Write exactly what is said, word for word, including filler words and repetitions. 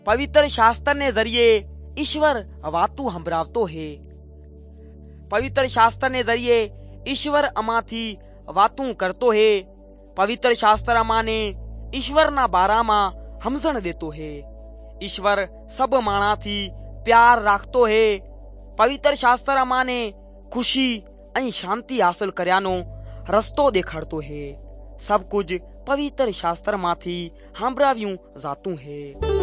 पवित्र शास्त्र ने जरिए ईश्वर वातू संभरावतो है। पवित्र शास्त्र ने जरिए ईश्वर अमा थी वातू करतो है। पवित्र शास्त्र अमा ने ईश्वर ना बारा मा समझण देतो है। ईश्वर सब माणा थी प्यार राखतो है। पवित्र शास्त्र अमा ने खुशी ऐं शांति हासिल करयानो रस्तो देखाड़तो है। सब कुछ पवित्र शास्त्र मां थी सांभराव्यूं जातू है।